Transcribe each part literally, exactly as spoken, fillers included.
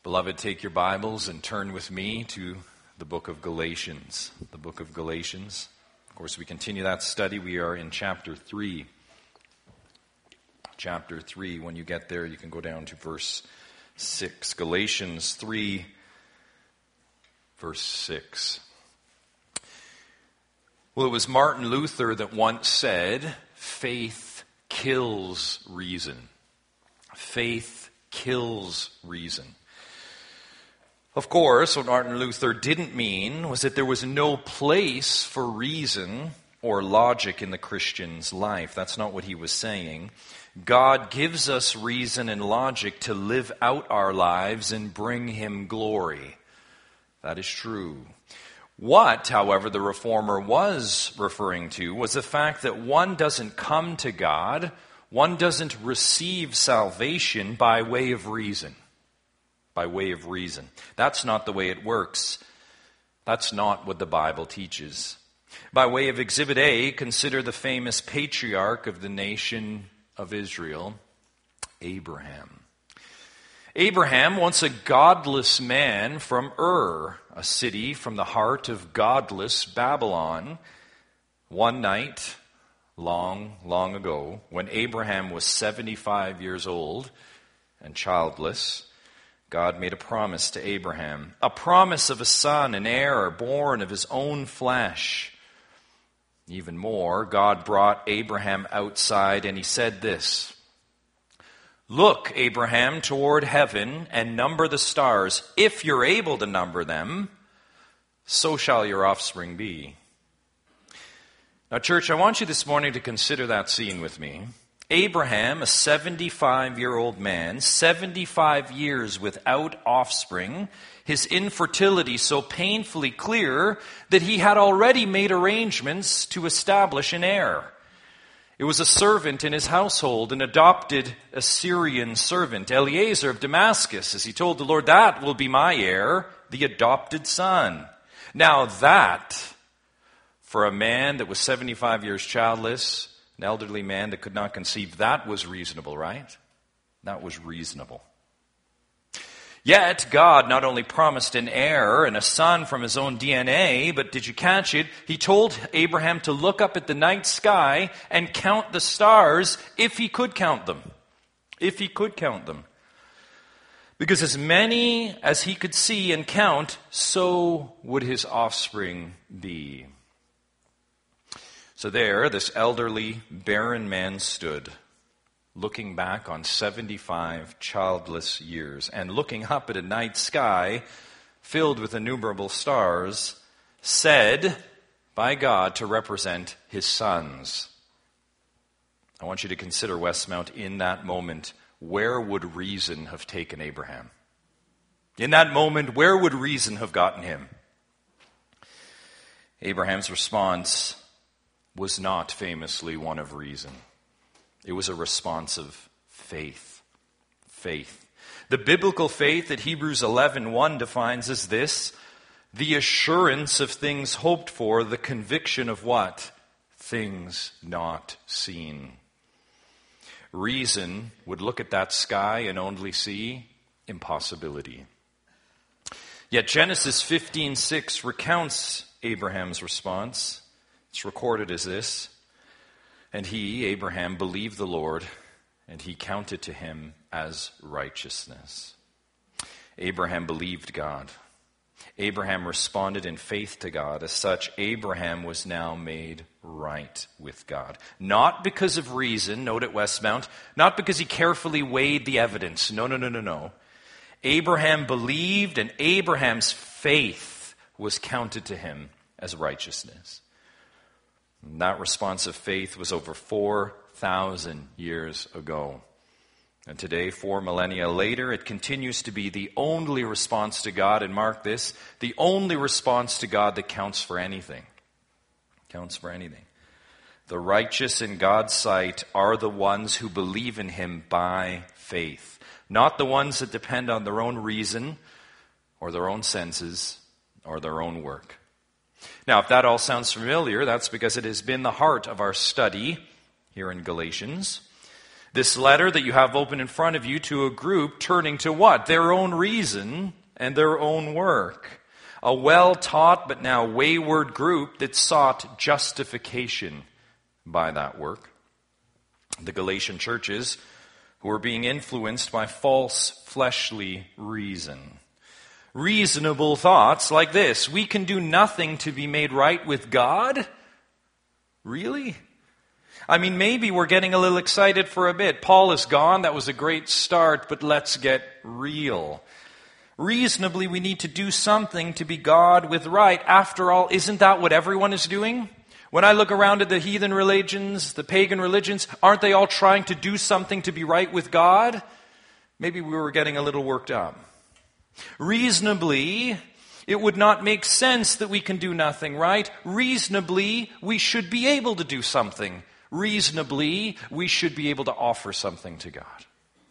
Beloved, take your Bibles and turn with me to the book of Galatians. The book of Galatians. Of course, we continue that study. We are in chapter three. Chapter three. When you get there, you can go down to verse six. Galatians three, verse six. Well, it was Martin Luther that once said, faith kills reason. Faith kills reason. Of course, what Martin Luther didn't mean was that there was no place for reason or logic in the Christian's life. That's not what he was saying. God gives us reason and logic to live out our lives and bring Him glory. That is true. What, however, the Reformer was referring to was the fact that one doesn't come to God, one doesn't receive salvation by way of reason. By way of reason. That's not the way it works. That's not what the Bible teaches. By way of Exhibit A, consider the famous patriarch of the nation of Israel, Abraham. Abraham, once a godless man from Ur, a city from the heart of godless Babylon, one night, long, long ago, when Abraham was seventy-five years old and childless, God made a promise to Abraham, a promise of a son, an heir, born of his own flesh. Even more, God brought Abraham outside and He said this, "Look, Abraham, toward heaven and number the stars. If you're able to number them, so shall your offspring be." Now, church, I want you this morning to consider that scene with me. Abraham, a seventy-five-year-old man, seventy-five years without offspring, his infertility so painfully clear that he had already made arrangements to establish an heir. It was a servant in his household, an adopted Assyrian servant, Eliezer of Damascus, as he told the Lord, "That will be my heir, the adopted son." Now that, for a man that was seventy-five years childless, an elderly man that could not conceive, that was reasonable, right? That was reasonable. Yet, God not only promised an heir and a son from His own D N A, but did you catch it? He told Abraham to look up at the night sky and count the stars if he could count them. If he could count them. Because as many as he could see and count, so would his offspring be. So there, this elderly, barren man stood, looking back on seventy-five childless years, and looking up at a night sky filled with innumerable stars, said by God to represent His sons. I want you to consider, Westmount, in that moment, where would reason have taken Abraham? In that moment, where would reason have gotten him? Abraham's response was not famously one of reason. It was a response of faith. Faith. The biblical faith that Hebrews eleven one defines as this: the assurance of things hoped for, the conviction of what? Things not seen. Reason would look at that sky and only see impossibility. Yet Genesis fifteen six recounts Abraham's response. It's recorded as this: "And he, Abraham, believed the Lord, and He counted to him as righteousness." Abraham believed God. Abraham responded in faith to God. As such, Abraham was now made right with God. Not because of reason, note at Westmount, not because he carefully weighed the evidence. No, no, no, no, no. Abraham believed, and Abraham's faith was counted to him as righteousness. And that response of faith was over four thousand years ago. And today, four millennia later, it continues to be the only response to God, and mark this, the only response to God that counts for anything. Counts for anything. The righteous in God's sight are the ones who believe in Him by faith, not the ones that depend on their own reason or their own senses or their own work. Now, if that all sounds familiar, that's because it has been the heart of our study here in Galatians. This letter that you have open in front of you to a group turning to what? Their own reason and their own work. A well-taught but now wayward group that sought justification by that work. The Galatian churches who were being influenced by false fleshly reason. Reasonable thoughts like this: we can do nothing to be made right with God? Really? I mean, maybe we're getting a little excited for a bit. Paul is gone. That was a great start, but let's get real. Reasonably, we need to do something to be God with right. After all, isn't that what everyone is doing? When I look around at the heathen religions, the pagan religions, aren't they all trying to do something to be right with God? Maybe we were getting a little worked up. Reasonably, it would not make sense that we can do nothing, right? Reasonably, we should be able to do something. Reasonably, we should be able to offer something to God.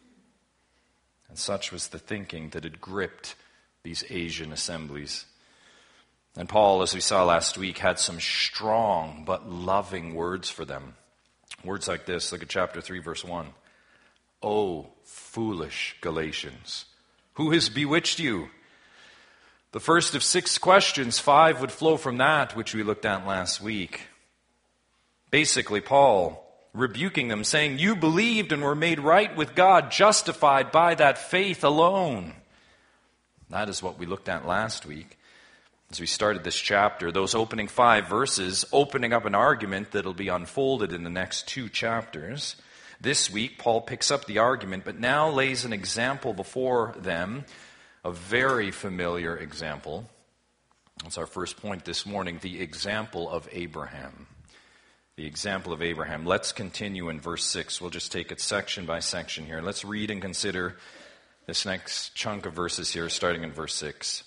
And such was the thinking that had gripped these Asian assemblies. And Paul, as we saw last week, had some strong but loving words for them. Words like this. Look at chapter three, verse one. "O foolish Galatians, who has bewitched you?" The first of six questions, five would flow from that which we looked at last week. Basically, Paul rebuking them, saying, you believed and were made right with God, justified by that faith alone. That is what we looked at last week as we started this chapter. Those opening five verses opening up an argument that will be unfolded in the next two chapters. This week, Paul picks up the argument, but now lays an example before them, a very familiar example. That's our first point this morning, the example of Abraham. The example of Abraham. Let's continue in verse six. We'll just take it section by section here. Let's read and consider this next chunk of verses here, starting in verse six.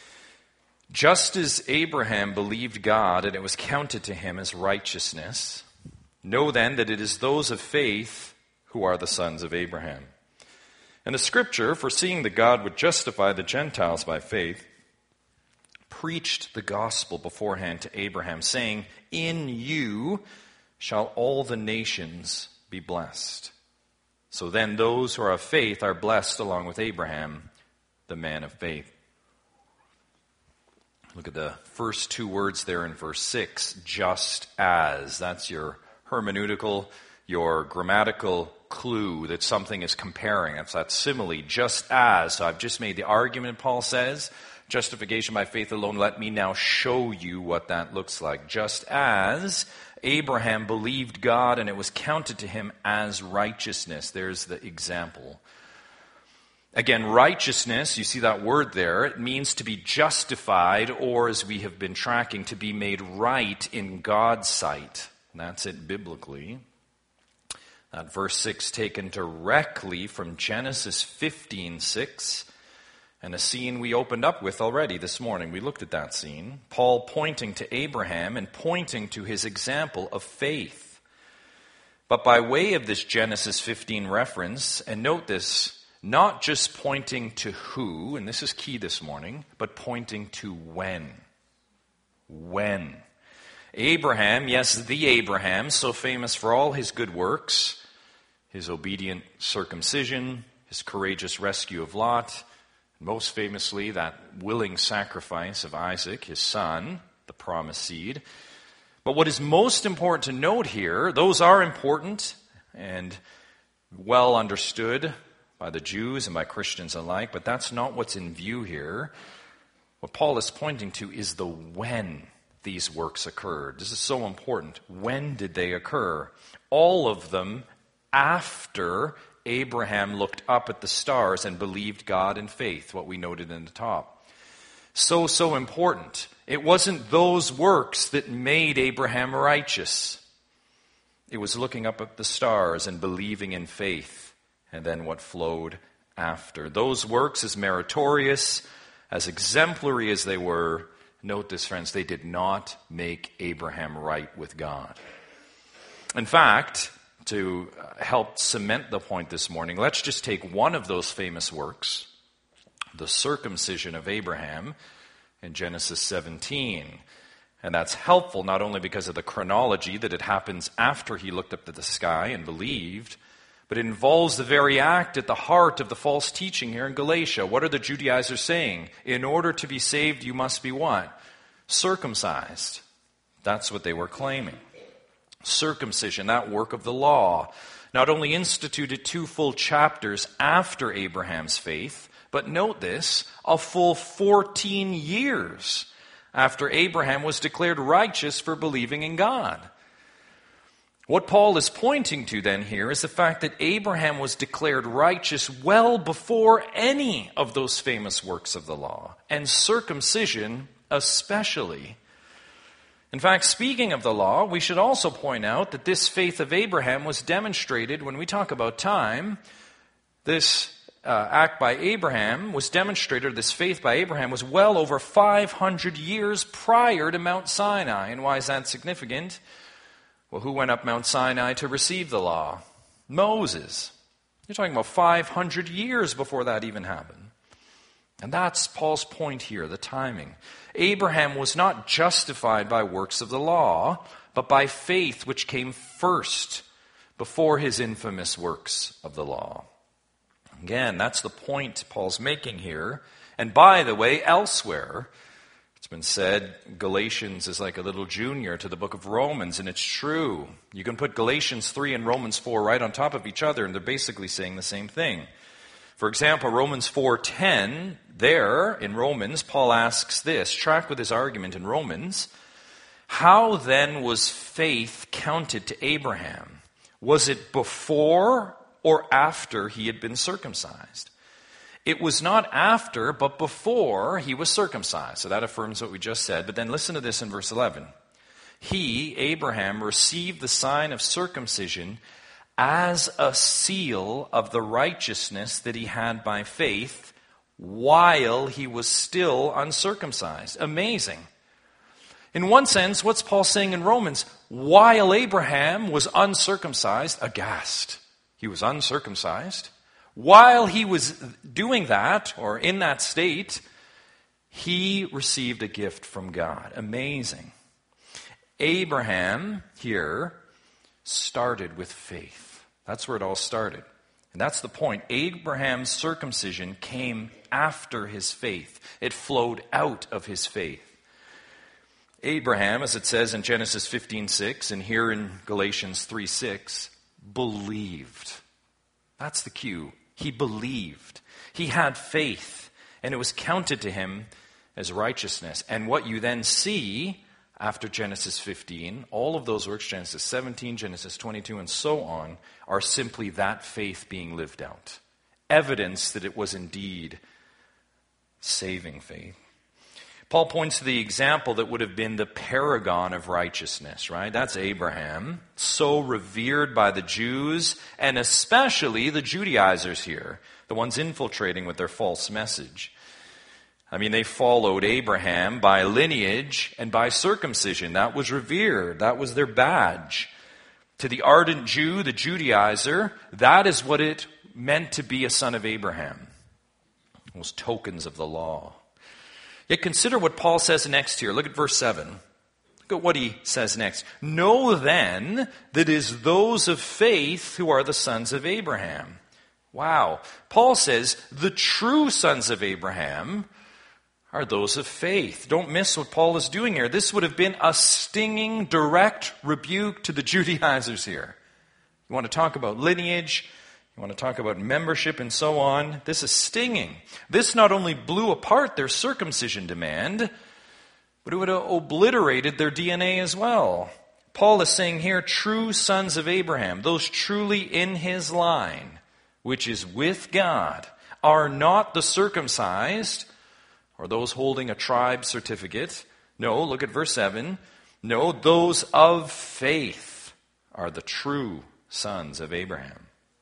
Just as Abraham believed God, and it was counted to him as righteousness, know then that it is those of faith who are the sons of Abraham. And the scripture, foreseeing that God would justify the Gentiles by faith, preached the gospel beforehand to Abraham, saying, in you shall all the nations be blessed. So then those who are of faith are blessed along with Abraham, the man of faith. Look at the first two words there in verse six, just as. That's your hermeneutical, your grammatical clue that something is comparing. That's that simile, just as. So I've just made the argument, Paul says. Justification by faith alone, let me now show you what that looks like. Just as Abraham believed God and it was counted to him as righteousness. There's the example. Again, righteousness, you see that word there, it means to be justified, or as we have been tracking, to be made right in God's sight. That's it biblically. That verse six taken directly from Genesis fifteen six. And a scene we opened up with already this morning. We looked at that scene. Paul pointing to Abraham and pointing to his example of faith. But by way of this Genesis fifteen reference, and note this, not just pointing to who, and this is key this morning, but pointing to when. When. Abraham, yes, the Abraham, so famous for all his good works, his obedient circumcision, his courageous rescue of Lot, most famously, that willing sacrifice of Isaac, his son, the promised seed. But what is most important to note here, those are important and well understood by the Jews and by Christians alike, but that's not what's in view here. What Paul is pointing to is the when these works occurred. This is so important. When did they occur? All of them after Abraham looked up at the stars and believed God in faith, what we noted in the top. So, so important. It wasn't those works that made Abraham righteous. It was looking up at the stars and believing in faith, and then what flowed after. Those works, as meritorious, as exemplary as they were, note this, friends, they did not make Abraham right with God. In fact, to help cement the point this morning, let's just take one of those famous works, the circumcision of Abraham in Genesis seventeen. And that's helpful not only because of the chronology that it happens after he looked up to the sky and believed, But it involves the very act at the heart of the false teaching here in Galatia. What are the Judaizers saying? In order to be saved, you must be what? Circumcised. That's what they were claiming. Circumcision, that work of the law, not only instituted two full chapters after Abraham's faith, but note this, a full fourteen years after Abraham was declared righteous for believing in God. What Paul is pointing to then here is the fact that Abraham was declared righteous well before any of those famous works of the law, and circumcision especially. In fact, speaking of the law, we should also point out that this faith of Abraham was demonstrated when we talk about time. This uh, act by Abraham was demonstrated, or this faith by Abraham was well over five hundred years prior to Mount Sinai. And why is that significant? Well, who went up Mount Sinai to receive the law? Moses. You're talking about five hundred years before that even happened. And that's Paul's point here, the timing. Abraham was not justified by works of the law, but by faith which came first before his infamous works of the law. Again, that's the point Paul's making here. And by the way, elsewhere, it's been said Galatians is like a little junior to the book of Romans, and it's true. You can put Galatians three and Romans four right on top of each other, and they're basically saying the same thing. For example, Romans four ten, there in Romans, Paul asks this, track with his argument in Romans, how then was faith counted to Abraham? Was it before or after he had been circumcised? It was not after, but before he was circumcised. So that affirms what we just said. But then listen to this in verse eleven. He, Abraham, received the sign of circumcision as a seal of the righteousness that he had by faith while he was still uncircumcised. Amazing. In one sense, what's Paul saying in Romans? While Abraham was uncircumcised, aghast. He was uncircumcised. While he was doing that, or in that state, he received a gift from God. Amazing. Abraham here started with faith. That's where it all started. And that's the point. Abraham's circumcision came after his faith. It flowed out of his faith. Abraham, as it says in Genesis fifteen six and here in Galatians three six, believed. That's the cue. He believed. He had faith, and it was counted to him as righteousness. And what you then see after Genesis fifteen, all of those works, Genesis seventeen, Genesis twenty-two, and so on, are simply that faith being lived out. Evidence that it was indeed saving faith. Paul points to the example that would have been the paragon of righteousness, right? That's Abraham, so revered by the Jews, and especially the Judaizers here, the ones infiltrating with their false message. I mean, they followed Abraham by lineage and by circumcision. That was revered. That was their badge. To the ardent Jew, the Judaizer, that is what it meant to be a son of Abraham. Those tokens of the law. Yet consider what Paul says next here. Look at verse seven. Look at what he says next. Know then that it is those of faith who are the sons of Abraham. Wow. Paul says the true sons of Abraham are those of faith. Don't miss what Paul is doing here. This would have been a stinging, direct rebuke to the Judaizers here. You want to talk about lineage, you want to talk about membership and so on. This is stinging. This not only blew apart their circumcision demand, but it would have obliterated their D N A as well. Paul is saying here, true sons of Abraham, those truly in his line, which is with God, are not the circumcised, or those holding a tribe certificate. No, look at verse seven. No, those of faith are the true sons of Abraham.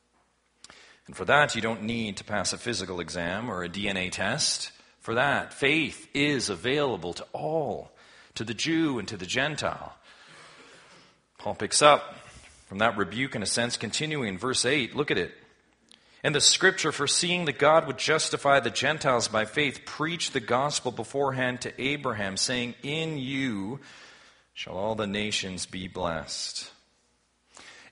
And for that, you don't need to pass a physical exam or a D N A test. For that, faith is available to all, to the Jew and to the Gentile. Paul picks up from that rebuke, in a sense, continuing in verse eight. Look at it. And the scripture, foreseeing that God would justify the Gentiles by faith, preached the gospel beforehand to Abraham, saying, in you shall all the nations be blessed.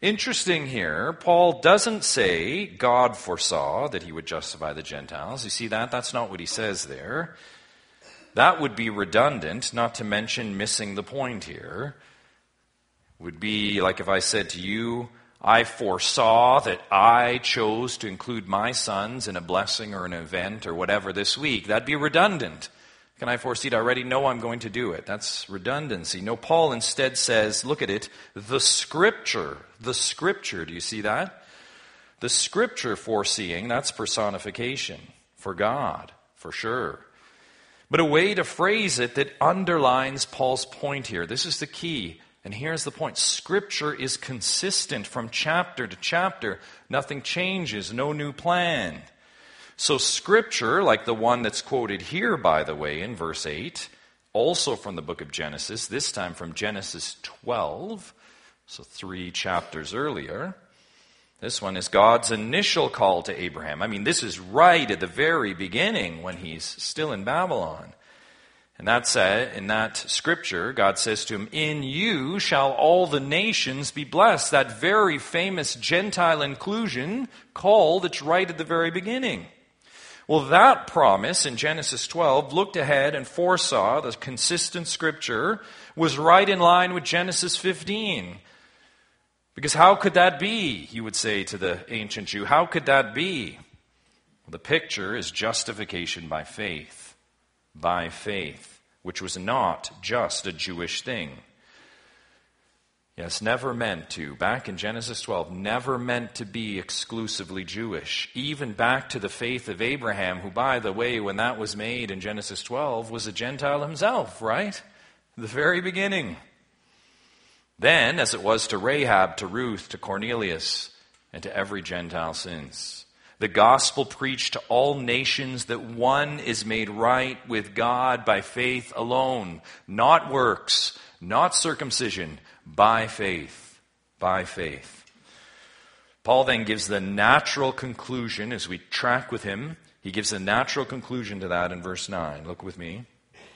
Interesting here, Paul doesn't say God foresaw that he would justify the Gentiles. You see that? That's not what he says there. That would be redundant, not to mention missing the point here. It would be like if I said to you, I foresaw that I chose to include my sons in a blessing or an event or whatever this week. That'd be redundant. Can I foresee it? I already know I'm going to do it. That's redundancy. No, Paul instead says, look at it, the Scripture. The Scripture, do you see that? The Scripture foreseeing, that's personification for God, for sure. But a way to phrase it that underlines Paul's point here. This is the key. And here's the point. Scripture is consistent from chapter to chapter. Nothing changes, no new plan. So Scripture, like the one that's quoted here, by the way, in verse eight, also from the book of Genesis, this time from Genesis twelve, so three chapters earlier. This one is God's initial call to Abraham. I mean, this is right at the very beginning when he's still in Babylon. And that's uh, in that scripture, God says to him, in you shall all the nations be blessed. That very famous Gentile inclusion call that's right at the very beginning. Well, that promise in Genesis twelve looked ahead and foresaw the consistent scripture was right in line with Genesis fifteen. Because how could that be, you would say to the ancient Jew, how could that be? Well, the picture is justification by faith, by faith, which was not just a Jewish thing. Yes, never meant to. Back in Genesis twelve, never meant to be exclusively Jewish. Even back to the faith of Abraham, who, by the way, when that was made in Genesis twelve, was a Gentile himself, right? The very beginning. Then, as it was to Rahab, to Ruth, to Cornelius, and to every Gentile since, the gospel preached to all nations that one is made right with God by faith alone, not works, not circumcision, by faith, by faith. Paul then gives the natural conclusion as we track with him. He gives a natural conclusion to that in verse nine. Look with me.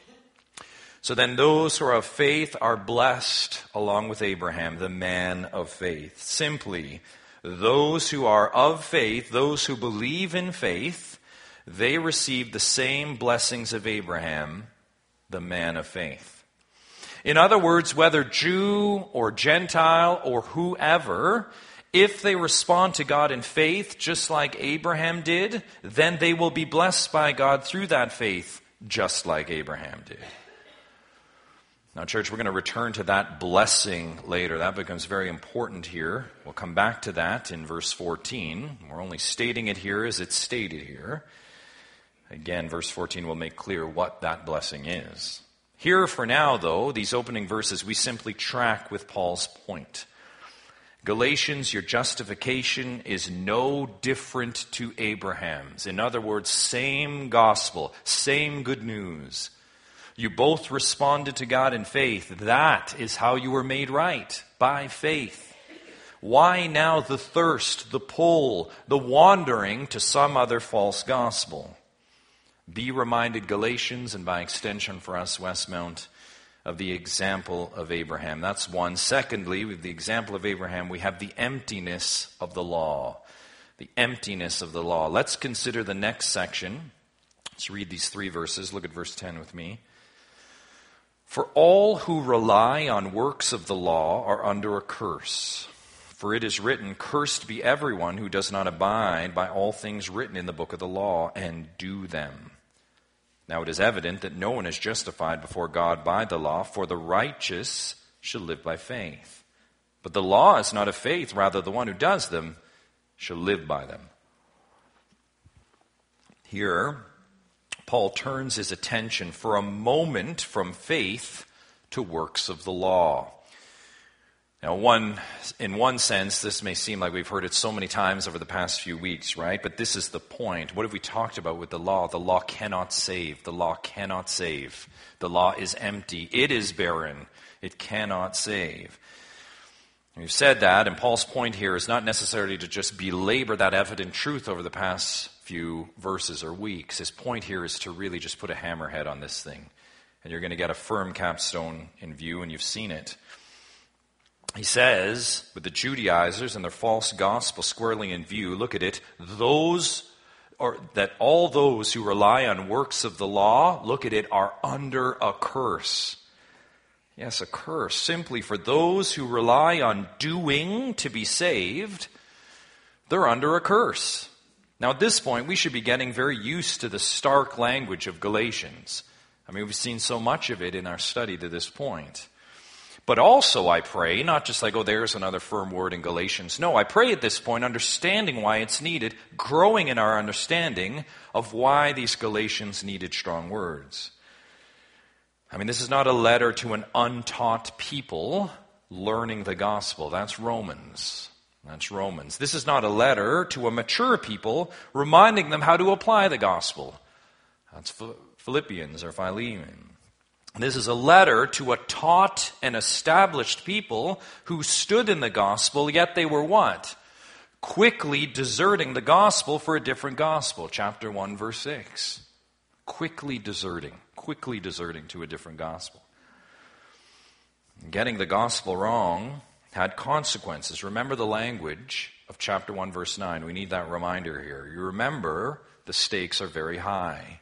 So then those who are of faith are blessed along with Abraham, the man of faith. Simply, those who are of faith, those who believe in faith, they receive the same blessings of Abraham, the man of faith. In other words, whether Jew or Gentile or whoever, if they respond to God in faith, just like Abraham did, then they will be blessed by God through that faith, just like Abraham did. Now, church, we're going to return to that blessing later. That becomes very important here. We'll come back to that in verse fourteen. We're only stating it here as it's stated here. Again, verse fourteen will make clear what that blessing is. Here for now, though, these opening verses, we simply track with Paul's point. Galatians, your justification is no different to Abraham's. In other words, same gospel, same good news. You both responded to God in faith. That is how you were made right, by faith. Why now the thirst, the pull, the wandering to some other false gospel? Be reminded, Galatians, and by extension for us, Westmount, of the example of Abraham. That's one. Secondly, with the example of Abraham, we have the emptiness of the law. The emptiness of the law. Let's consider the next section. Let's read these three verses. Look at verse ten with me. For all who rely on works of the law are under a curse. For it is written, cursed be everyone who does not abide by all things written in the book of the law and do them. Now it is evident that no one is justified before God by the law, for the righteous shall live by faith. But the law is not of faith, rather the one who does them shall live by them. Here, Paul turns his attention for a moment from faith to works of the law. Now, one, in one sense, this may seem like we've heard it so many times over the past few weeks, right? But this is the point. What have we talked about with the law? The law cannot save. The law cannot save. The law is empty. It is barren. It cannot save. We've said that, and Paul's point here is not necessarily to just belabor that evident truth over the past few verses or weeks. His point here is to really just put a hammerhead on this thing. And you're going to get a firm capstone in view, and you've seen it. He says, with the Judaizers and their false gospel squarely in view, look at it, those, or that all those who rely on works of the law, look at it, are under a curse. Yes, a curse. Simply for those who rely on doing to be saved, they're under a curse. Now at this point, we should be getting very used to the stark language of Galatians. I mean, we've seen so much of it in our study to this point. But also, I pray, not just like, oh, there's another firm word in Galatians. No, I pray at this point, understanding why it's needed, growing in our understanding of why these Galatians needed strong words. I mean, this is not a letter to an untaught people learning the gospel. That's Romans. That's Romans. This is not a letter to a mature people reminding them how to apply the gospel. That's Philippians or Philemon. This is a letter to a taught and established people who stood in the gospel, yet they were what? Quickly deserting the gospel for a different gospel. Chapter one, verse six. Quickly deserting. Quickly deserting to a different gospel. Getting the gospel wrong had consequences. Remember the language of chapter one, verse nine. We need that reminder here. You remember the stakes are very high.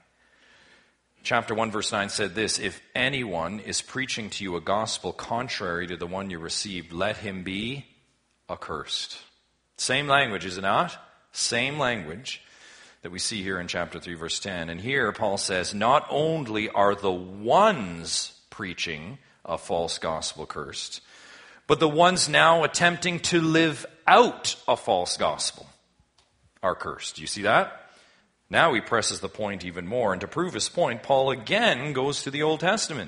Chapter one, verse nine said this, if anyone is preaching to you a gospel contrary to the one you received, let him be accursed. Same language, is it not? Same language that we see here in chapter three, verse ten. And here Paul says, not only are the ones preaching a false gospel cursed, but the ones now attempting to live out a false gospel are cursed. Do you see that? Now he presses the point even more, and to prove his point, Paul again goes to the Old Testament.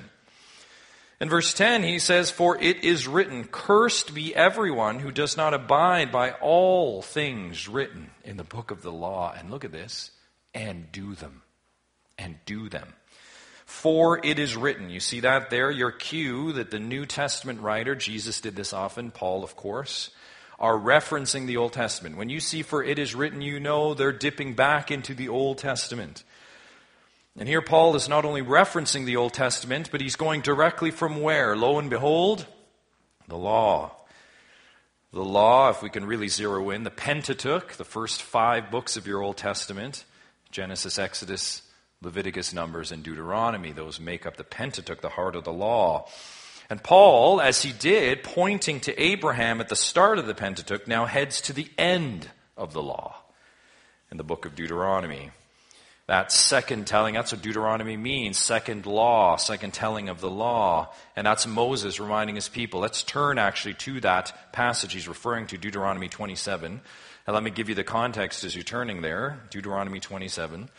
In verse ten, he says, for it is written, cursed be everyone who does not abide by all things written in the book of the law. And look at this, and do them. And do them. For it is written. You see that there? Your cue that the New Testament writer, Jesus did this often, Paul of course, are referencing the Old Testament. When you see for it is written, you know they're dipping back into the Old Testament. And here Paul is not only referencing the Old Testament, but he's going directly from where? Lo and behold, the law. The law, if we can really zero in, the Pentateuch, the first five books of your Old Testament, Genesis, Exodus, Leviticus, Numbers, and Deuteronomy. Those make up the Pentateuch, the heart of the law. And Paul, as he did, pointing to Abraham at the start of the Pentateuch, now heads to the end of the law in the book of Deuteronomy. That second telling, that's what Deuteronomy means, second law, second telling of the law. And that's Moses reminding his people. Let's turn actually to that passage he's referring to, Deuteronomy twenty-seven. And let me give you the context as you're turning there, Deuteronomy twenty-seven.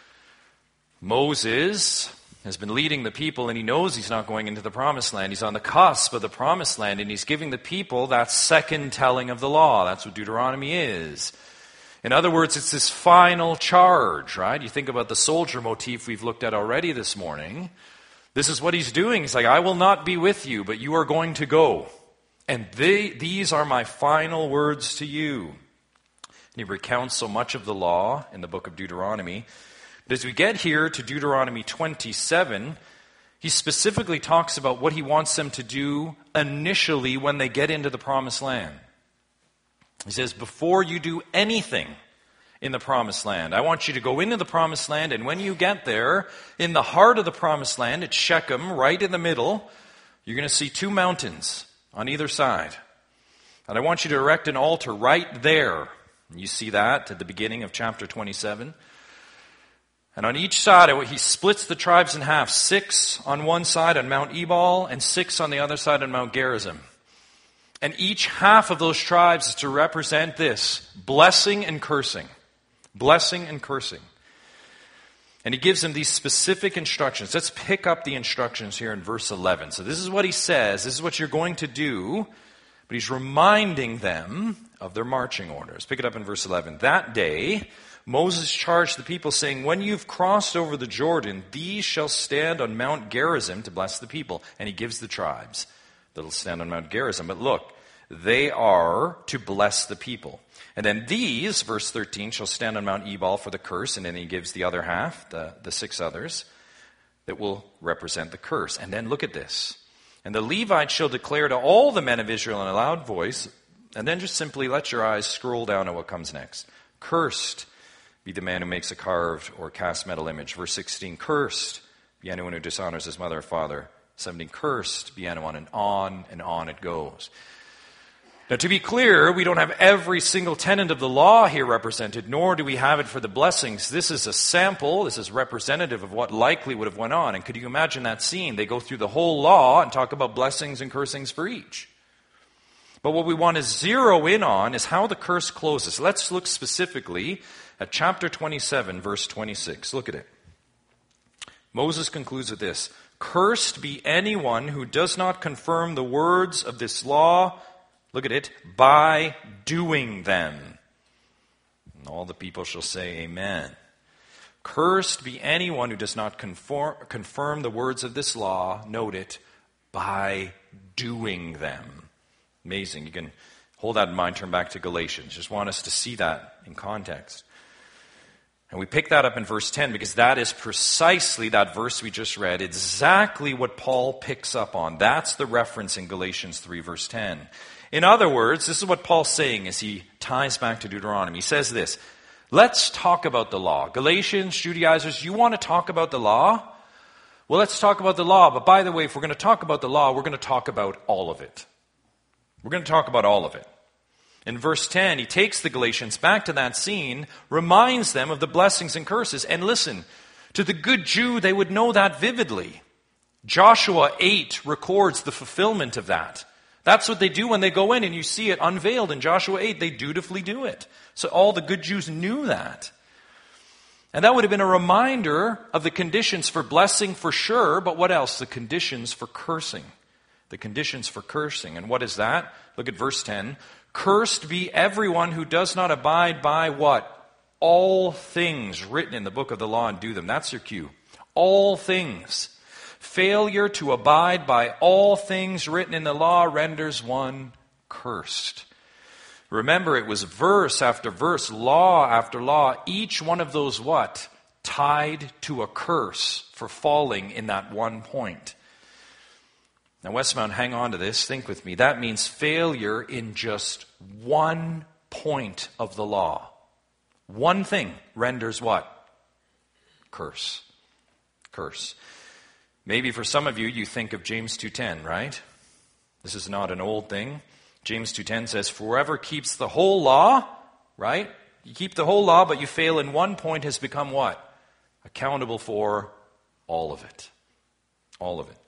Moses has been leading the people, and he knows he's not going into the promised land. He's on the cusp of the promised land, and he's giving the people that second telling of the law. That's what Deuteronomy is. In other words, it's this final charge, right? You think about the soldier motif we've looked at already this morning. This is what he's doing. He's like, I will not be with you, but you are going to go. And they, these are my final words to you. And he recounts so much of the law in the book of Deuteronomy. But as we get here to Deuteronomy twenty-seven, he specifically talks about what he wants them to do initially when they get into the promised land. He says, before you do anything in the promised land, I want you to go into the promised land, and when you get there, in the heart of the promised land, at Shechem, right in the middle, you're going to see two mountains on either side. And I want you to erect an altar right there. And you see that at the beginning of chapter twenty-seven. And on each side, he splits the tribes in half, six on one side on Mount Ebal and six on the other side on Mount Gerizim. And each half of those tribes is to represent this, blessing and cursing. Blessing and cursing. And he gives them these specific instructions. Let's pick up the instructions here in verse eleven. So this is what he says, this is what you're going to do, but he's reminding them of their marching orders. Pick it up in verse eleven. That day, Moses charged the people, saying, when you've crossed over the Jordan, these shall stand on Mount Gerizim to bless the people. And he gives the tribes that'll stand on Mount Gerizim. But look, they are to bless the people. And then these, verse thirteen, shall stand on Mount Ebal for the curse. And then he gives the other half, the, the six others, that will represent the curse. And then look at this. And the Levites shall declare to all the men of Israel in a loud voice, and then just simply let your eyes scroll down to what comes next. Cursed be the man who makes a carved or cast metal image. Verse sixteen, cursed be anyone who dishonors his mother or father. seventeen, cursed be anyone, and on and on it goes. Now, to be clear, we don't have every single tenet of the law here represented, nor do we have it for the blessings. This is a sample. This is representative of what likely would have went on. And could you imagine that scene? They go through the whole law and talk about blessings and cursings for each. But what we want to zero in on is how the curse closes. Let's look specifically at chapter twenty-seven, verse twenty-six. Look at it. Moses concludes with this: cursed be anyone who does not confirm the words of this law, look at it, by doing them. And all the people shall say, amen. Cursed be anyone who does not conform, confirm the words of this law, note it, by doing them. Amazing. You can hold that in mind, turn back to Galatians. Just want us to see that in context. And we pick that up in verse ten because that is precisely, that verse we just read, exactly what Paul picks up on. That's the reference in Galatians three, verse ten. In other words, this is what Paul's saying as he ties back to Deuteronomy. He says this: let's talk about the law. Galatians, Judaizers, you want to talk about the law? Well, let's talk about the law. But by the way, if we're going to talk about the law, we're going to talk about all of it. We're going to talk about all of it. In verse ten, he takes the Galatians back to that scene, reminds them of the blessings and curses. And listen, to the good Jew, they would know that vividly. Joshua eight records the fulfillment of that. That's what they do when they go in, and you see it unveiled in Joshua eight. They dutifully do it. So all the good Jews knew that. And that would have been a reminder of the conditions for blessing for sure, but what else? The conditions for cursing. The conditions for cursing. And what is that? Look at verse ten. Cursed be everyone who does not abide by what? All things written in the book of the law and do them. That's your cue. All things. Failure to abide by all things written in the law renders one cursed. Remember, it was verse after verse, law after law, each one of those what? Tied to a curse for falling in that one point. Now, Westmount, hang on to this. Think with me. That means failure in just one point of the law. One thing renders what? Curse. Curse. Maybe for some of you, you think of James two ten, right? This is not an old thing. James two ten says, "For whoever keeps the whole law," right? You keep the whole law, but you fail in one point, has become what? Accountable for all of it. All of it.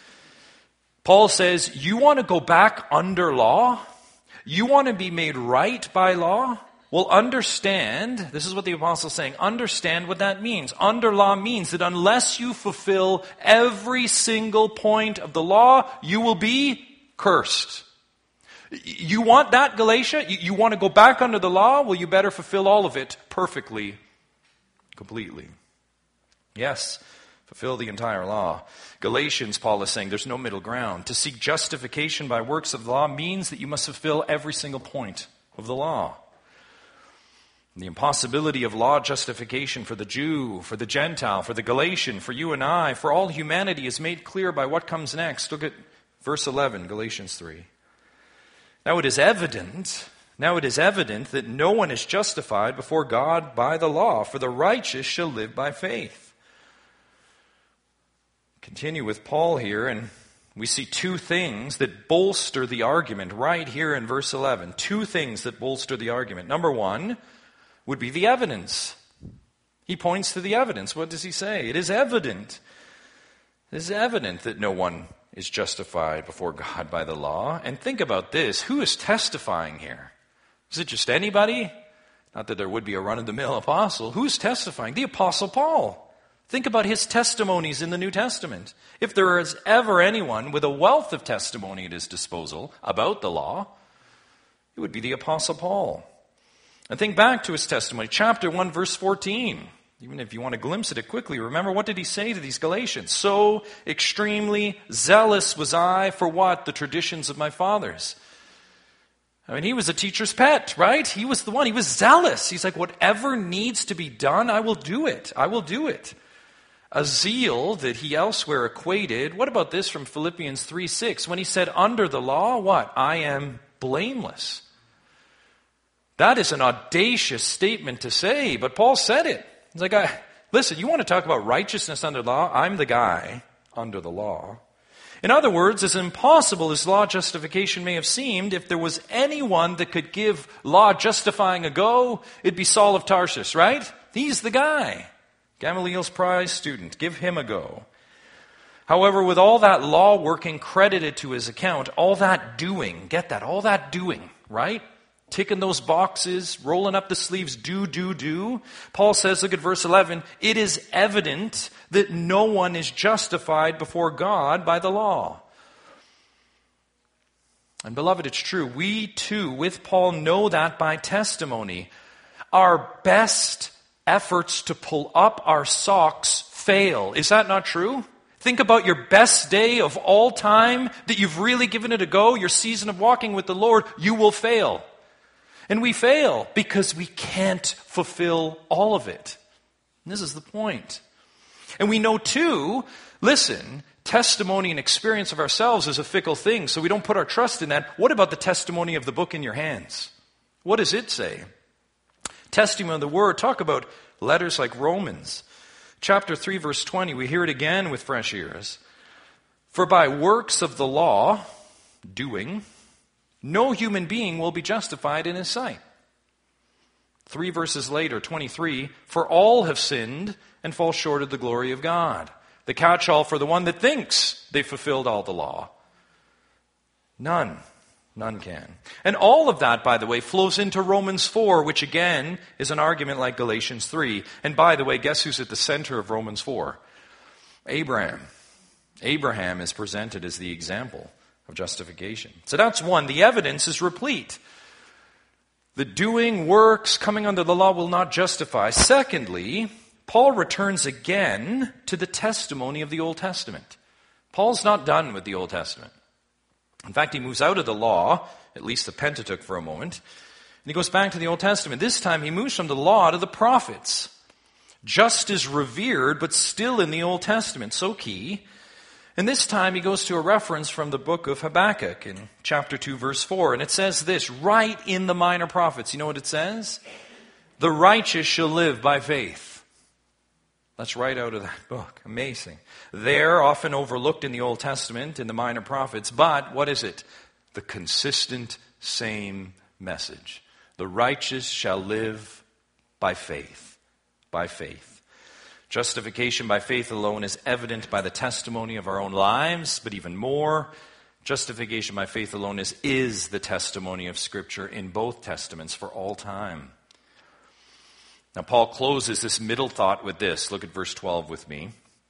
Paul says, you want to go back under law? You want to be made right by law? Well, understand, this is what the apostle is saying, understand what that means. Under law means that unless you fulfill every single point of the law, you will be cursed. You want that, Galatia? You want to go back under the law? Well, you better fulfill all of it perfectly, completely. Yes, fulfill the entire law. Galatians, Paul is saying, there's no middle ground. To seek justification by works of the law means that you must fulfill every single point of the law. The impossibility of law justification for the Jew, for the Gentile, for the Galatian, for you and I, for all humanity is made clear by what comes next. Look at verse eleven, Galatians three. Now it is evident, now it is evident that no one is justified before God by the law, for the righteous shall live by faith. Continue with Paul here, and we see two things that bolster the argument right here in verse eleven. Two things that bolster the argument. Number one would be the evidence. He points to the evidence. What does he say? It is evident. It is evident that no one is justified before God by the law. And think about this. Who is testifying here? Is it just anybody? Not that there would be a run-of-the-mill apostle. Who's testifying? The Apostle Paul. Think about his testimonies in the New Testament. If there is ever anyone with a wealth of testimony at his disposal about the law, it would be the Apostle Paul. And think back to his testimony, chapter one, verse fourteen. Even if you want to glimpse at it quickly, remember, what did he say to these Galatians? So extremely zealous was I for what? The traditions of my fathers. I mean, he was a teacher's pet, right? He was the one. He was zealous. He's like, whatever needs to be done, I will do it. I will do it. A zeal that he elsewhere equated. What about this from Philippians three six? When he said, under the law, what? I am blameless. That is an audacious statement to say, but Paul said it. He's like, I, listen, you want to talk about righteousness under law? I'm the guy under the law. In other words, as impossible as law justification may have seemed, if there was anyone that could give law justifying a go, it'd be Saul of Tarsus, right? He's the guy. Gamaliel's prize student. Give him a go. However, with all that law working credited to his account, all that doing, get that, all that doing, right? Ticking those boxes, rolling up the sleeves, do, do, do. Paul says, look at verse eleven, it is evident that no one is justified before God by the law. And beloved, it's true. We too, with Paul, know that by testimony. Our best efforts to pull up our socks fail. Is that not true? Think about your best day of all time that you've really given it a go, your season of walking with the Lord, you will fail. And we fail because we can't fulfill all of it. And this is the point. And we know too, listen, testimony and experience of ourselves is a fickle thing, so we don't put our trust in that. What about the testimony of the book in your hands? What does it say? Testimony of the word, talk about letters like Romans. Chapter three, verse twenty, we hear it again with fresh ears. For by works of the law, doing, no human being will be justified in his sight. Three verses later, twenty-three, for all have sinned and fall short of the glory of God. The catch-all for the one that thinks they fulfilled all the law. None. None can. And all of that, by the way, flows into Romans four, which again is an argument like Galatians three. And by the way, guess who's at the center of Romans four? Abraham. Abraham is presented as the example of justification. So that's one. The evidence is replete. The doing works coming under the law will not justify. Secondly, Paul returns again to the testimony of the Old Testament. Paul's not done with the Old Testament. In fact, he moves out of the law, at least the Pentateuch for a moment, and he goes back to the Old Testament. This time he moves from the law to the prophets. Just as revered, but still in the Old Testament. So key. And this time he goes to a reference from the book of Habakkuk in chapter two, verse four. And it says this, right in the minor prophets. You know what it says? The righteous shall live by faith. That's right out of that book. Amazing. They're often overlooked in the Old Testament, in the minor prophets. But what is it? The consistent same message. The righteous shall live by faith. By faith. Justification by faith alone is evident by the testimony of our own lives, but even more, justification by faith alone is, is the testimony of Scripture in both testaments for all time. Now, Paul closes this middle thought with this. Look at verse twelve with me.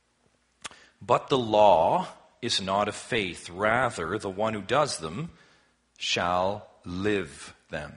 But the law is not of faith. Rather, the one who does them shall live them.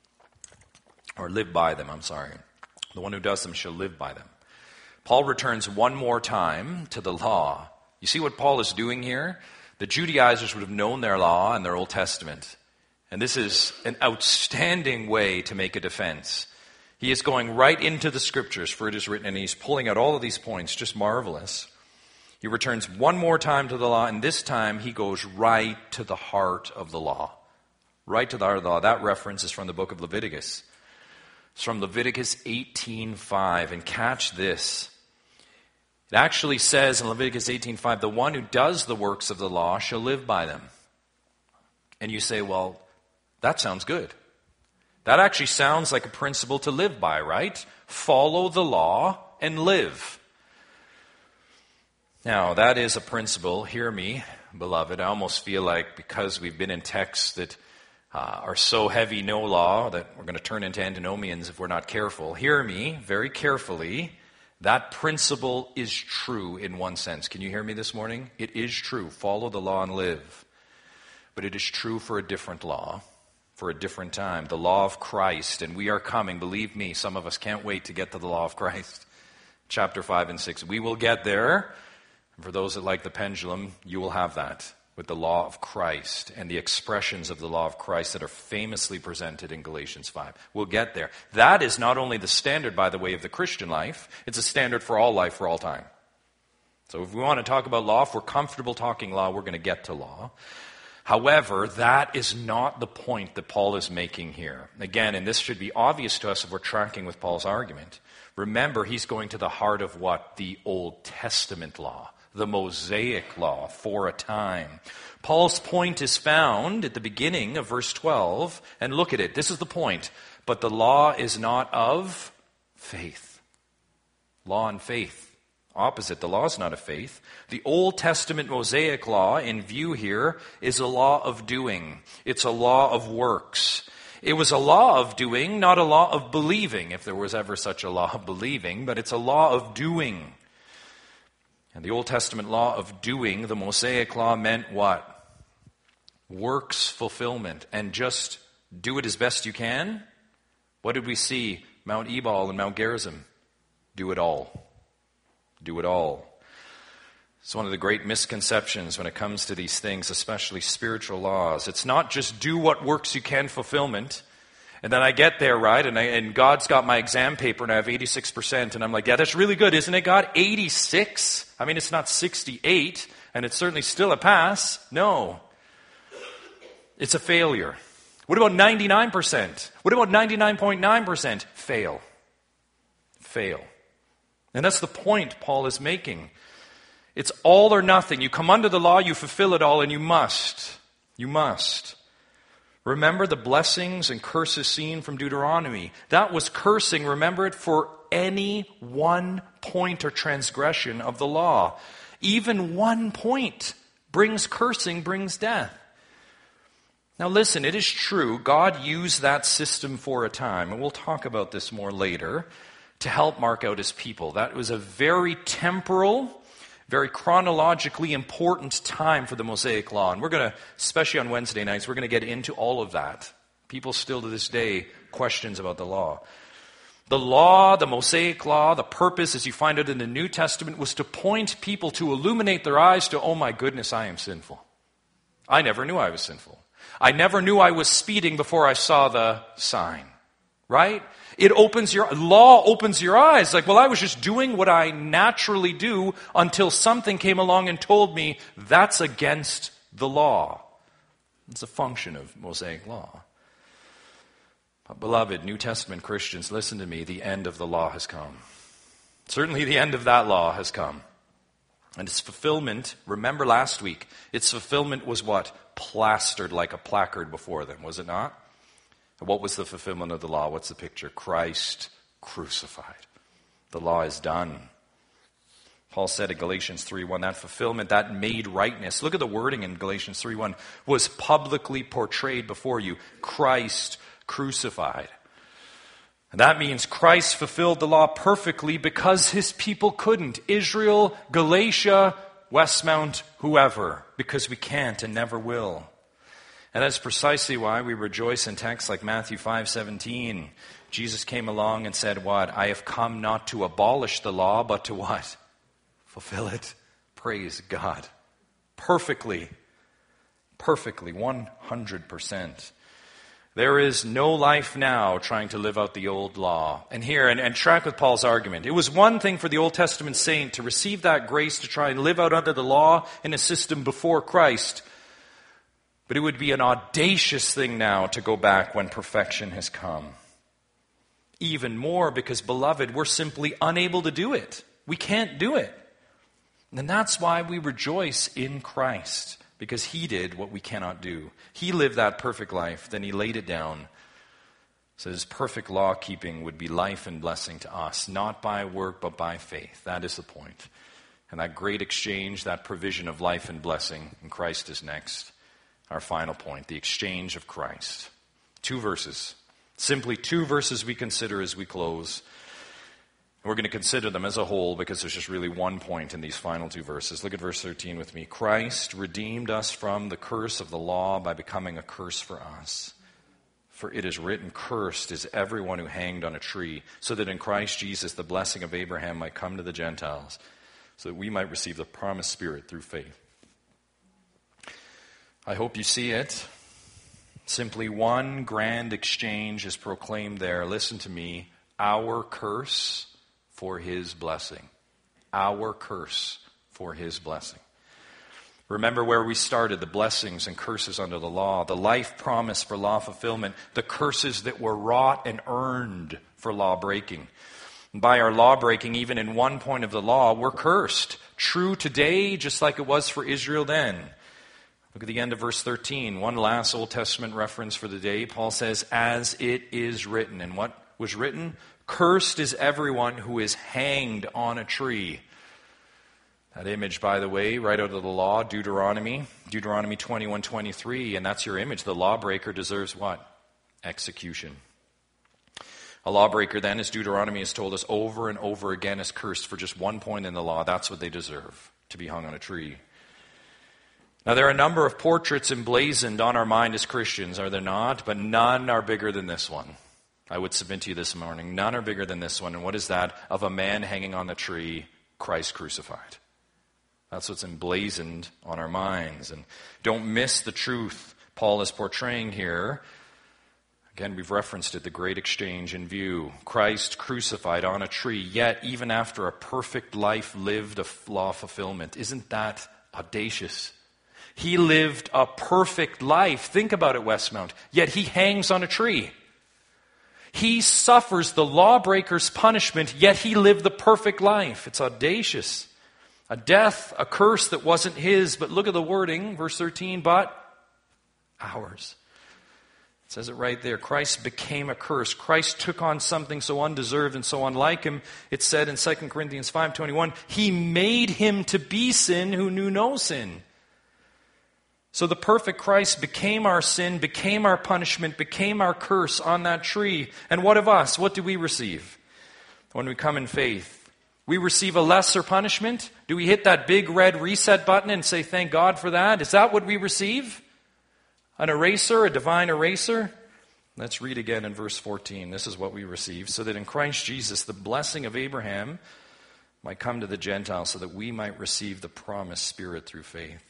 Or live by them, I'm sorry. The one who does them shall live by them. Paul returns one more time to the law. You see what Paul is doing here? The Judaizers would have known their law and their Old Testament. And this is an outstanding way to make a defense. He is going right into the Scriptures, for it is written, and he's pulling out all of these points, just marvelous. He returns one more time to the law, and this time he goes right to the heart of the law. Right to the heart of the law. That reference is from the book of Leviticus. It's from Leviticus eighteen five, and catch this. It actually says in Leviticus eighteen five, the one who does the works of the law shall live by them. And you say, well, that sounds good. That actually sounds like a principle to live by, right? Follow the law and live. Now, that is a principle, hear me, beloved. I almost feel like because we've been in texts that uh, are so heavy no law that we're going to turn into antinomians if we're not careful. Hear me very carefully. That principle is true in one sense. Can you hear me this morning? It is true. Follow the law and live. But it is true for a different law. For a different time, the law of Christ, and we are coming, believe me, some of us can't wait to get to the law of Christ. Chapter five and six, we will get there. And for those that like the pendulum, you will have that with the law of Christ and the expressions of the law of Christ that are famously presented in Galatians five. We'll get there. That is not only the standard, by the way, of the Christian life, it's a standard for all life for all time. So if we want to talk about law, if we're comfortable talking law, we're going to get to law. However, that is not the point that Paul is making here. Again, and this should be obvious to us if we're tracking with Paul's argument. Remember, he's going to the heart of what? The Old Testament law, the Mosaic law for a time. Paul's point is found at the beginning of verse twelve, and look at it. This is the point. But the law is not of faith. Law and faith. Opposite. The law is not of faith. The Old Testament Mosaic law in view here is a law of doing. It's a law of works. It was a law of doing, not a law of believing, if there was ever such a law of believing, but it's a law of doing. And the Old Testament law of doing, the Mosaic law, meant what? Works fulfillment. And just do it as best you can. What did we see? Mount Ebal and Mount Gerizim. Do it all. Do it all. It's one of the great misconceptions when it comes to these things, especially spiritual laws. It's not just do what works you can fulfillment, and then I get there, right, and, I, and God's got my exam paper and I have eighty-six percent, and I'm like, yeah, that's really good, isn't it, God? eighty-six? I mean, it's not sixty-eight, and it's certainly still a pass. No. It's a failure. What about ninety-nine percent? What about ninety-nine point nine percent? Fail. Fail. And that's the point Paul is making. It's all or nothing. You come under the law, you fulfill it all, and you must. You must. Remember the blessings and curses seen from Deuteronomy. That was cursing, remember it, for any one point or transgression of the law. Even one point brings cursing, brings death. Now listen, it is true, God used that system for a time, and we'll talk about this more later, to help mark out his people. That was a very temporal, very chronologically important time for the Mosaic law. And we're going to, especially on Wednesday nights, we're going to get into all of that. People still to this day questions about the law. The law, the Mosaic law, the purpose, as you find it in the New Testament, was to point people, to illuminate their eyes to, oh my goodness, I am sinful. I never knew I was sinful. I never knew I was speeding before I saw the sign. Right? It opens your, law opens your eyes. Like, well, I was just doing what I naturally do until something came along and told me that's against the law. It's a function of Mosaic law. But beloved, New Testament Christians, listen to me. The end of the law has come. Certainly the end of that law has come. And its fulfillment, remember last week, its fulfillment was what? Plastered like a placard before them, was it not? What was the fulfillment of the law? What's the picture? Christ crucified. The law is done. Paul said in Galatians three one, that fulfillment, that made rightness, look at the wording in Galatians three one, was publicly portrayed before you. Christ crucified. And that means Christ fulfilled the law perfectly because his people couldn't. Israel, Galatia, Westmount, whoever. Because we can't and never will. And that's precisely why we rejoice in texts like Matthew five seventeen. Jesus came along and said what? I have come not to abolish the law, but to what? Fulfill it. Praise God. Perfectly. Perfectly. one hundred percent. There is no life now trying to live out the old law. And here, and, and track with Paul's argument. It was one thing for the Old Testament saint to receive that grace to try and live out under the law in a system before Christ. But it would be an audacious thing now to go back when perfection has come. Even more because, beloved, we're simply unable to do it. We can't do it. And that's why we rejoice in Christ. Because he did what we cannot do. He lived that perfect life, then he laid it down. So his perfect law keeping would be life and blessing to us. Not by work, but by faith. That is the point. And that great exchange, that provision of life and blessing, and Christ is next. Our final point, the exchange of Christ. Two verses. Simply two verses we consider as we close. We're going to consider them as a whole because there's just really one point in these final two verses. Look at verse thirteen with me. Christ redeemed us from the curse of the law by becoming a curse for us. For it is written, cursed is everyone who hanged on a tree, so that in Christ Jesus the blessing of Abraham might come to the Gentiles, so that we might receive the promised Spirit through faith. I hope you see it. Simply one grand exchange is proclaimed there. Listen to me. Our curse for his blessing. Our curse for his blessing. Remember where we started, the blessings and curses under the law, the life promise for law fulfillment, the curses that were wrought and earned for law breaking. By our law breaking, even in one point of the law, we're cursed. True today, just like it was for Israel then. Look at the end of verse thirteen. One last Old Testament reference for the day. Paul says, as it is written. And what was written? Cursed is everyone who is hanged on a tree. That image, by the way, right out of the law, Deuteronomy, Deuteronomy twenty-one twenty-three, and that's your image. The lawbreaker deserves what? Execution. A lawbreaker then, as Deuteronomy has told us over and over again, is cursed for just one point in the law. That's what they deserve, to be hung on a tree. Now, there are a number of portraits emblazoned on our mind as Christians, are there not? But none are bigger than this one. I would submit to you this morning, none are bigger than this one. And what is that? Of a man hanging on the tree, Christ crucified. That's what's emblazoned on our minds. And don't miss the truth Paul is portraying here. Again, we've referenced it, the great exchange in view. Christ crucified on a tree, yet even after a perfect life lived of law fulfillment. Isn't that audacious? He lived a perfect life. Think about it, Westmount. Yet he hangs on a tree. He suffers the lawbreaker's punishment, yet he lived the perfect life. It's audacious. A death, a curse that wasn't his, but look at the wording, verse thirteen, but ours. It says it right there. Christ became a curse. Christ took on something so undeserved and so unlike him. It said in Second Corinthians five twenty-one, he made him to be sin who knew no sin. So the perfect Christ became our sin, became our punishment, became our curse on that tree. And what of us? What do we receive when we come in faith? We receive a lesser punishment? Do we hit that big red reset button and say, thank God for that? Is that what we receive? An eraser, a divine eraser? Let's read again in verse fourteen. This is what we receive. So that in Christ Jesus, the blessing of Abraham might come to the Gentiles so that we might receive the promised Spirit through faith.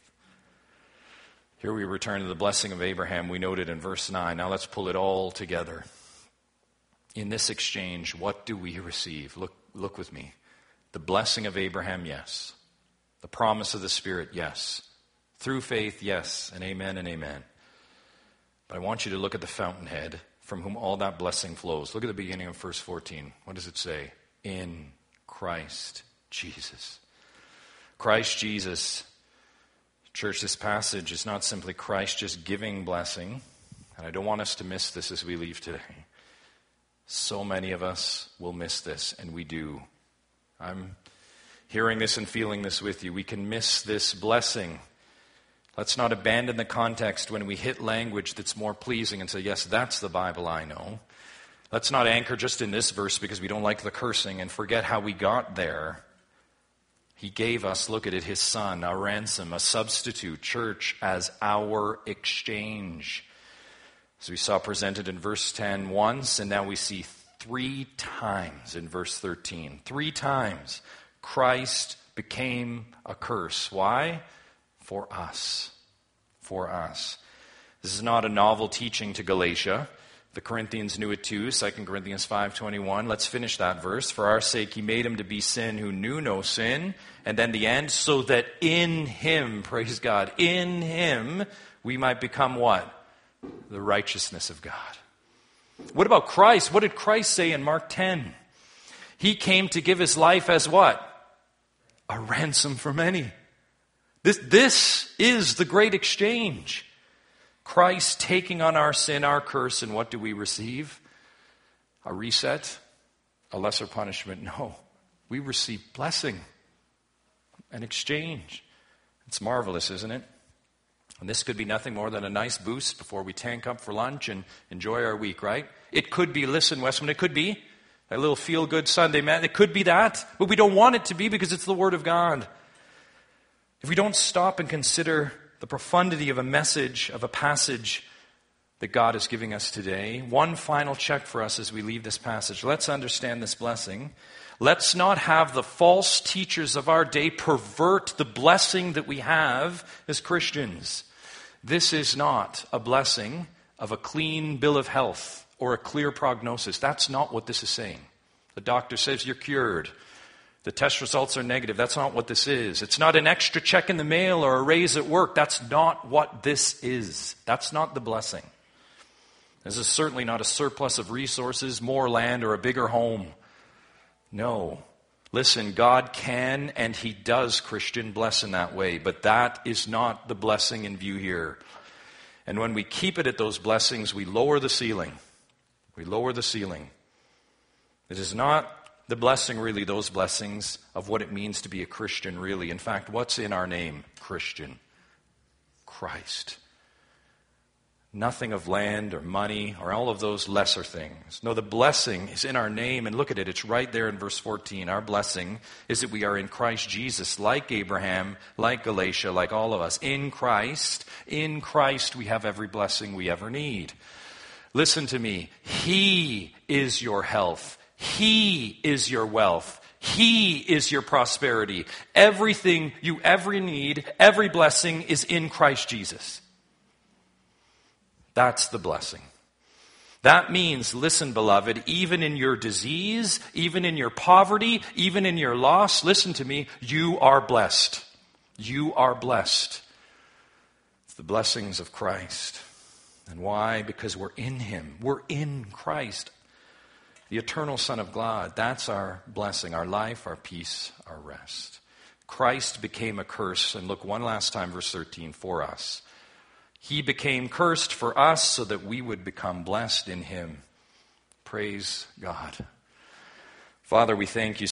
Here we return to the blessing of Abraham. We noted in verse nine. Now let's pull it all together. In this exchange, what do we receive? Look, look with me. The blessing of Abraham, yes. The promise of the Spirit, yes. Through faith, yes. And amen and amen. But I want you to look at the fountainhead from whom all that blessing flows. Look at the beginning of verse fourteen. What does it say? In Christ Jesus. Christ Jesus. Church, this passage is not simply Christ just giving blessing. And I don't want us to miss this as we leave today. So many of us will miss this, and we do. I'm hearing this and feeling this with you. We can miss this blessing. Let's not abandon the context when we hit language that's more pleasing and say, yes, that's the Bible I know. Let's not anchor just in this verse because we don't like the cursing and forget how we got there. He gave us, look at it, his son, a ransom, a substitute, church, as our exchange. As we saw presented in verse ten once, and now we see three times in verse thirteen. Three times Christ became a curse. Why? For us. For us. This is not a novel teaching to Galatia. The Corinthians knew it too, Second Corinthians five twenty-one. Let's finish that verse. For our sake he made him to be sin who knew no sin. And then the end, so that in him, praise God, in him we might become what? The righteousness of God. What about Christ? What did Christ say in Mark ten? He came to give his life as what? A ransom for many. This, this is the great exchange. Christ taking on our sin, our curse, and what do we receive? A reset? A lesser punishment? No. We receive blessing. An exchange. It's marvelous, isn't it? And this could be nothing more than a nice boost before we tank up for lunch and enjoy our week, right? It could be, listen, Westman, it could be a little feel-good Sunday, man. It could be that, but we don't want it to be because it's the Word of God. If we don't stop and consider the profundity of a message, of a passage that God is giving us today, one final check for us as we leave this passage. Let's understand this blessing. Let's not have the false teachers of our day pervert the blessing that we have as Christians. This is not a blessing of a clean bill of health or a clear prognosis. That's not what this is saying. The doctor says you're cured. The test results are negative. That's not what this is. It's not an extra check in the mail or a raise at work. That's not what this is. That's not the blessing. This is certainly not a surplus of resources, more land, or a bigger home. No. Listen, God can and He does, Christian, bless in that way. But that is not the blessing in view here. And when we keep it at those blessings, we lower the ceiling. We lower the ceiling. It is not the blessing, really, those blessings of what it means to be a Christian, really. In fact, what's in our name? Christian. Christ. Nothing of land or money or all of those lesser things. No, the blessing is in our name, and look at it. It's right there in verse fourteen. Our blessing is that we are in Christ Jesus, like Abraham, like Galatia, like all of us. In Christ, in Christ we have every blessing we ever need. Listen to me. He is your health. He is your wealth. He is your prosperity. Everything you ever need, every blessing is in Christ Jesus. That's the blessing. That means, listen, beloved, even in your disease, even in your poverty, even in your loss, listen to me, you are blessed. You are blessed. It's the blessings of Christ. And why? Because we're in Him. We're in Christ. The eternal Son of God, that's our blessing, our life, our peace, our rest. Christ became a curse, and look one last time, verse thirteen, for us. He became cursed for us so that we would become blessed in Him. Praise God. Father, we thank You